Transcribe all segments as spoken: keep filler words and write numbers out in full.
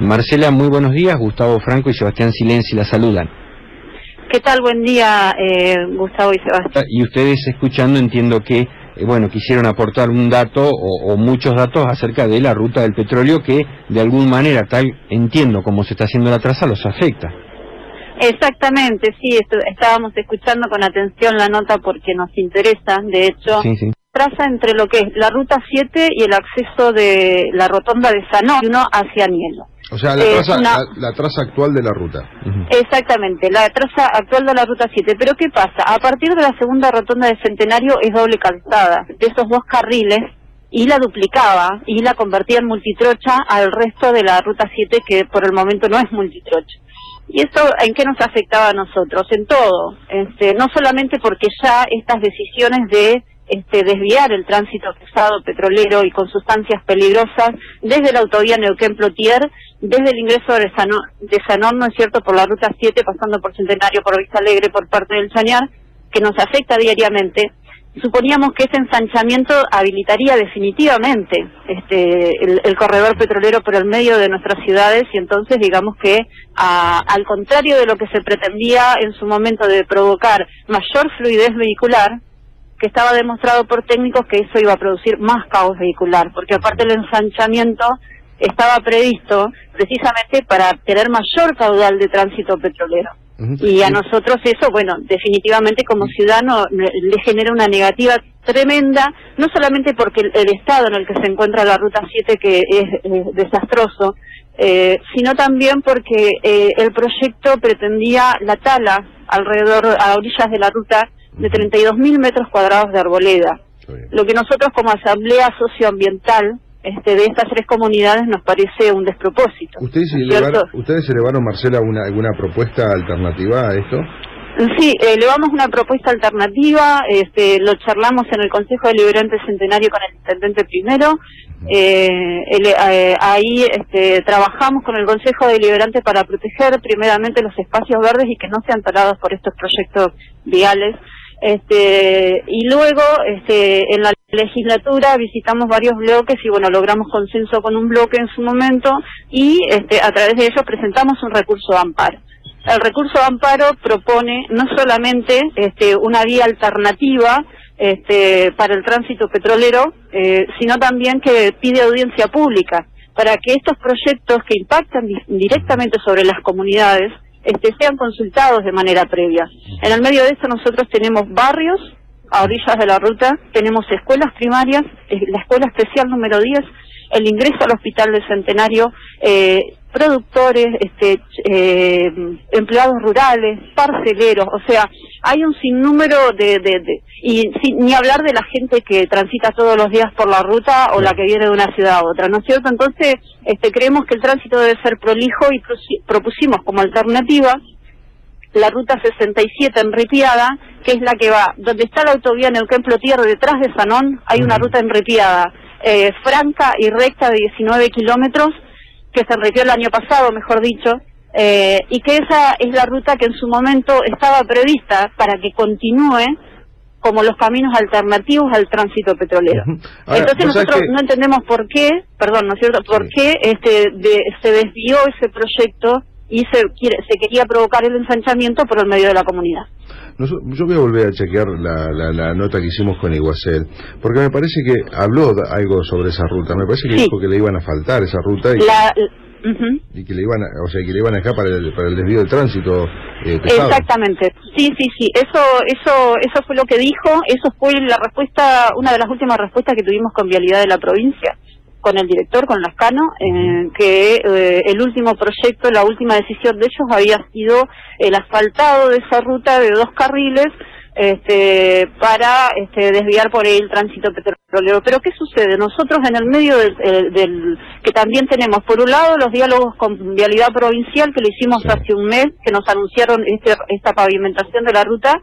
Marcela, muy buenos días. Gustavo Franco y Sebastián Silenzi la saludan. ¿Qué tal? Buen día, eh, Gustavo y Sebastián. Y ustedes escuchando entiendo que, eh, bueno, quisieron aportar un dato o, o muchos datos acerca de la ruta del petróleo que de alguna manera, tal entiendo como se está haciendo la traza, los afecta. Exactamente, sí, estábamos escuchando con atención la nota porque nos interesa, de hecho, sí, sí. traza entre lo que es la ruta siete y el acceso de la rotonda de Sanón hacia Nielo. O sea, la, traza, una... la, la traza actual de la ruta. Uh-huh. Exactamente, la traza actual de la ruta siete. Pero ¿qué pasa? A partir de la segunda rotonda de Centenario es doble calzada, de esos dos carriles, y la duplicaba y la convertía en multitrocha al resto de la ruta siete, que por el momento no es multitrocha. ¿Y eso en qué nos afectaba a nosotros? En todo, este, no solamente porque ya estas decisiones de este, desviar el tránsito pesado petrolero y con sustancias peligrosas desde la autovía Neuquén-Plotier, desde el ingreso de Sanón, de Sanón, ¿no es cierto?, por la ruta siete, pasando por Centenario, por Vista Alegre, por parte del Chañar, que nos afecta diariamente. Suponíamos que ese ensanchamiento habilitaría definitivamente este, el, el corredor petrolero por el medio de nuestras ciudades, y entonces digamos que a, al contrario de lo que se pretendía en su momento de provocar mayor fluidez vehicular, que estaba demostrado por técnicos que eso iba a producir más caos vehicular, porque aparte el ensanchamiento estaba previsto precisamente para tener mayor caudal de tránsito petrolero. Y a nosotros eso, bueno, definitivamente como ciudadano le genera una negativa tremenda, no solamente porque el, el estado en el que se encuentra la ruta siete, que es, es desastroso, eh, sino también porque eh, el proyecto pretendía la tala alrededor, a orillas de la ruta, de treinta y dos mil metros cuadrados de arboleda. Lo que nosotros como Asamblea Socioambiental Este, de estas tres comunidades nos parece un despropósito. ¿Ustedes, elevaron, ¿ustedes elevaron, Marcela, una, alguna propuesta alternativa a esto? Sí, elevamos una propuesta alternativa, este, lo charlamos en el Consejo Deliberante Centenario con el Intendente primero, eh, el, eh, ahí este, trabajamos con el Consejo Deliberante para proteger primeramente los espacios verdes y que no sean talados por estos proyectos viales. Este, y luego este, en la legislatura visitamos varios bloques y bueno, logramos consenso con un bloque en su momento y este, a través de ello presentamos un recurso de amparo. El recurso de amparo propone no solamente este, una vía alternativa este, para el tránsito petrolero, eh, sino también que pide audiencia pública para que estos proyectos que impactan di- directamente sobre las comunidades Este, sean consultados de manera previa. En el medio de esto nosotros tenemos barrios a orillas de la ruta, tenemos escuelas primarias, eh, la escuela especial número diez, el ingreso al hospital de Centenario, eh, productores, este, eh, empleados rurales, parceleros, o sea, hay un sinnúmero de, de, de y sin, ni hablar de la gente que transita todos los días por la ruta o la que viene de una ciudad a otra, ¿no es cierto? Entonces, este, creemos que el tránsito debe ser prolijo y propusimos como alternativa la ruta sesenta y siete en Ripiada, que es la que va, donde está la autovía Neuquén-Plotier, detrás de Sanón, hay una ruta en Ripiada, eh, franca y recta de diecinueve kilómetros, que se enripió el año pasado, mejor dicho, eh, y que esa es la ruta que en su momento estaba prevista para que continúe como los caminos alternativos al tránsito petrolero. Ahora, entonces nosotros que... no entendemos por qué, perdón, ¿no es cierto?, por sí. qué este, de, se desvió ese proyecto y se, quiere, se quería provocar el ensanchamiento por el medio de la comunidad. Yo voy a volver a chequear la, la, la nota que hicimos con Iguacel, porque me parece que habló algo sobre esa ruta, me parece que sí. dijo que le iban a faltar esa ruta y, la, que, uh-huh. y que le iban a, o sea, que le iban a dejar para el, para el desvío del tránsito eh, pesado. Exactamente, sí, sí, sí, eso, eso, eso fue lo que dijo, eso fue la respuesta, una de las últimas respuestas que tuvimos con Vialidad de la provincia, con el director, con Lascano, eh, que eh, el último proyecto, la última decisión de ellos había sido el asfaltado de esa ruta de dos carriles este, para este, desviar por ahí el tránsito petrolero. Pero ¿qué sucede? Nosotros en el medio del, del, del que también tenemos, por un lado, los diálogos con Vialidad Provincial, que lo hicimos sí. hace un mes, que nos anunciaron este, esta pavimentación de la ruta,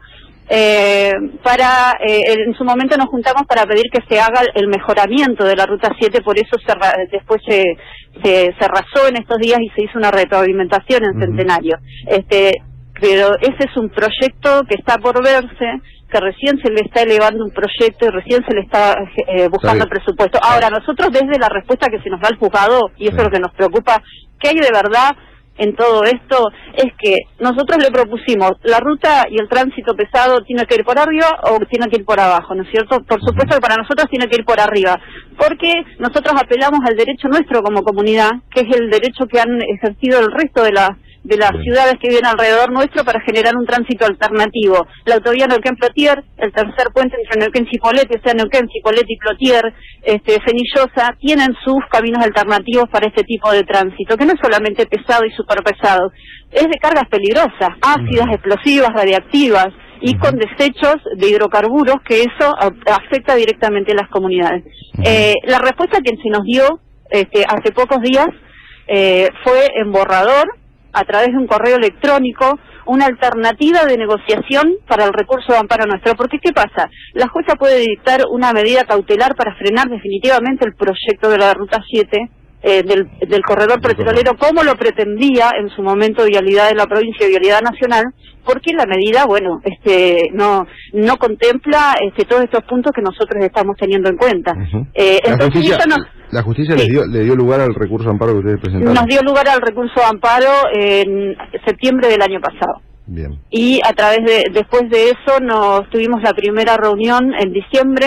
Eh, para eh, en su momento nos juntamos para pedir que se haga el mejoramiento de la ruta siete, por eso se, después se, se, se arrasó en estos días y se hizo una repavimentación en Centenario. Este, pero ese es un proyecto que está por verse, que recién se le está elevando un proyecto y recién se le está eh, buscando el presupuesto. Ahora, nosotros desde la respuesta que se nos da al juzgado, y eso es lo que nos preocupa, ¿qué hay de verdad en todo esto? Es que nosotros le propusimos, la ruta y el tránsito pesado tiene que ir por arriba o tiene que ir por abajo, ¿no es cierto? Por supuesto que para nosotros tiene que ir por arriba, porque nosotros apelamos al derecho nuestro como comunidad, que es el derecho que han ejercido el resto de las de las ciudades que viven alrededor nuestro para generar un tránsito alternativo. La autovía Neuquén-Plotier, el tercer puente entre Neuquén y Cipolletti, o sea, Neuquén, Cipolletti y Plotier, este, Fenillosa, tienen sus caminos alternativos para este tipo de tránsito, que no es solamente pesado y superpesado, es de cargas peligrosas, ácidas, explosivas, radiactivas, y con desechos de hidrocarburos, que eso afecta directamente a las comunidades. Eh, la respuesta que se nos dio este, hace pocos días eh, fue en borrador, a través de un correo electrónico, una alternativa de negociación para el recurso de amparo nuestro. Porque, ¿qué pasa? La jueza puede dictar una medida cautelar para frenar definitivamente el proyecto de la Ruta siete, eh, del, del corredor petrolero, como lo pretendía en su momento Vialidad de la provincia y Vialidad Nacional, porque la medida, bueno, este no no contempla este, todos estos puntos que nosotros estamos teniendo en cuenta. Uh-huh. eh, la, entonces, justicia, nos, la justicia sí. le, dio, le dio lugar al recurso de amparo que ustedes presentaron. Nos dio lugar al recurso de amparo en septiembre del año pasado. Bien. Y a través de, después de eso nos tuvimos la primera reunión en diciembre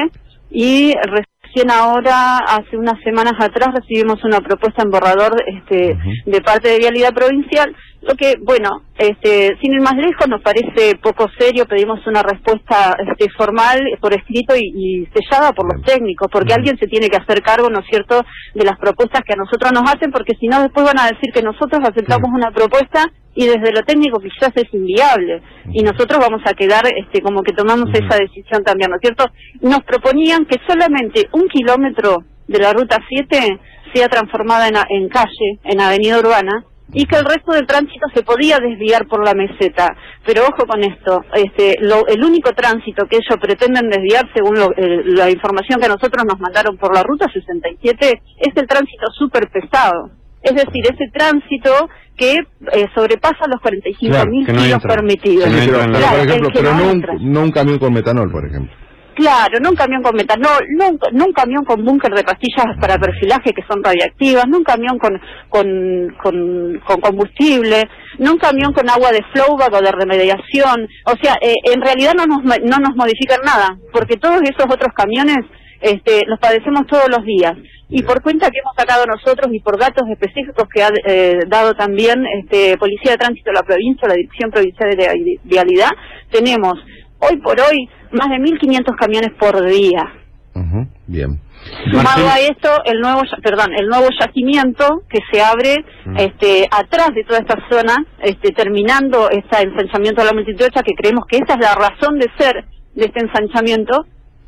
y recién ahora, hace unas semanas atrás, recibimos una propuesta en borrador este, uh-huh. de parte de Vialidad Provincial, lo que, bueno, este, sin ir más lejos, nos parece poco serio. Pedimos una respuesta este, formal, por escrito y, y sellada por los técnicos, porque uh-huh. alguien se tiene que hacer cargo, ¿no es cierto?, de las propuestas que a nosotros nos hacen, porque si no después van a decir que nosotros aceptamos uh-huh. una propuesta y desde lo técnico quizás es inviable, uh-huh. y nosotros vamos a quedar este, como que tomamos uh-huh. esa decisión también, ¿no es cierto? Nos proponían que solamente un kilómetro de la Ruta siete sea transformada en, en calle, en avenida urbana, y que el resto del tránsito se podía desviar por la meseta. Pero ojo con esto, este, lo, el único tránsito que ellos pretenden desviar, según lo, eh, la información que a nosotros nos mandaron por la Ruta sesenta y siete, es el tránsito súper pesado. Es decir, ese tránsito que eh, sobrepasa los cuarenta y cinco mil claro, no kilos entra. permitidos. Sí, pero, claro, por ejemplo, pero no, no, un, no un camión con metanol, por ejemplo. Claro, no un camión con metanol, no un, no un camión con búnker de pastillas para perfilaje que son radiactivas, no un camión con con, con, con combustible, no un camión con agua de flowback o de remediación. O sea, eh, en realidad no nos no nos modifican nada, porque todos esos otros camiones este, los padecemos todos los días. Y por cuenta que hemos sacado nosotros y por datos específicos que ha eh, dado también este, Policía de Tránsito de la provincia, la Dirección Provincial de Vialidad, tenemos hoy por hoy más de mil quinientos camiones por día. Uh-huh. Bien. Sumado a esto, el nuevo, perdón, el nuevo yacimiento que se abre uh-huh. este, atrás de toda esta zona, este, terminando este ensanchamiento de la multitocha, que creemos que esa es la razón de ser de este ensanchamiento,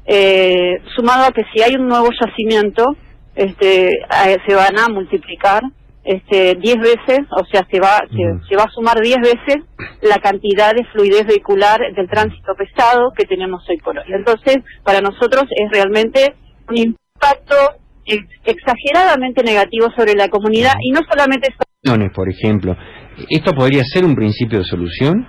eh, sumado a que si hay un nuevo yacimiento, este, eh, se van a multiplicar este diez veces, o sea, se va uh-huh. se, se va a sumar diez veces la cantidad de fluidez vehicular del tránsito pesado que tenemos hoy por hoy. Entonces, para nosotros es realmente un impacto ex exageradamente negativo sobre la comunidad, y no solamente eso. Por ejemplo, ¿esto podría ser un principio de solución?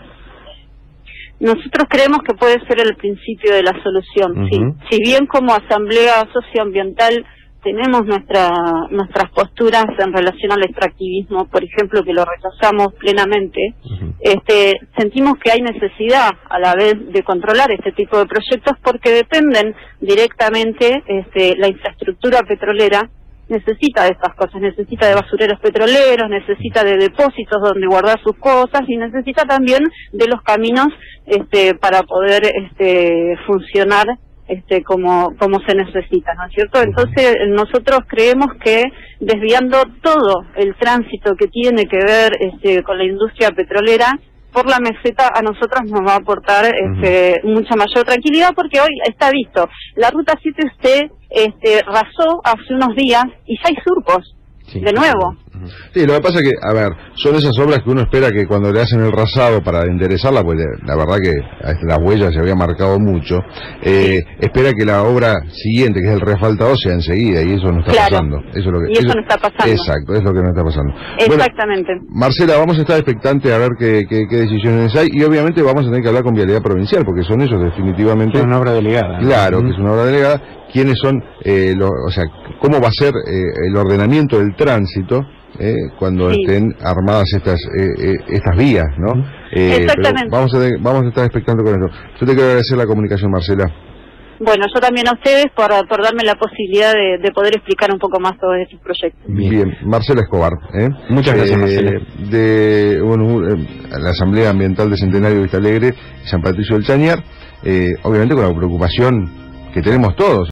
Nosotros creemos que puede ser el principio de la solución, uh-huh. sí. Si bien como Asamblea Socioambiental tenemos nuestra, nuestras posturas en relación al extractivismo, por ejemplo, que lo rechazamos plenamente, uh-huh. este, sentimos que hay necesidad a la vez de controlar este tipo de proyectos porque dependen directamente, este, la infraestructura petrolera necesita de estas cosas, necesita de basureros petroleros, necesita de depósitos donde guardar sus cosas y necesita también de los caminos este, para poder este, funcionar este como como se necesita, ¿no es cierto? Entonces nosotros creemos que desviando todo el tránsito que tiene que ver este con la industria petrolera por la meseta a nosotros nos va a aportar este uh-huh. mucha mayor tranquilidad, porque hoy está visto, la Ruta siete usted este rasó hace unos días y ya hay surcos sí, de nuevo. Sí, lo que pasa es que, a ver, son esas obras que uno espera que cuando le hacen el rasado para enderezarla, pues la verdad que las huellas se había marcado mucho, eh, espera que la obra siguiente, que es el reasfaltado, sea enseguida, y eso no está claro. pasando. Eso es lo que, y eso, eso no está pasando. Exacto, es lo que no está pasando. Exactamente. Bueno, Marcela, vamos a estar expectantes a ver qué, qué, qué decisiones hay, y obviamente vamos a tener que hablar con Vialidad Provincial, porque son ellos definitivamente... Es una obra delegada. Claro, ¿no? que es una obra delegada. ¿Quiénes son, eh, lo, o sea, cómo va a ser eh, el ordenamiento del tránsito eh, cuando sí. estén armadas estas eh, eh, estas vías, ¿no? Eh, Exactamente. Vamos a, vamos a estar expectando con eso. Yo te quiero agradecer la comunicación, Marcela. Bueno, yo también a ustedes por, por darme la posibilidad de, de poder explicar un poco más sobre estos proyectos. Bien, Bien. Marcela Escobar. ¿eh? Muchas gracias, eh, Marcela. De bueno, eh, la Asamblea Ambiental de Centenario de Vista Alegre, San Patricio del Chañar, eh, obviamente con la preocupación que tenemos todos.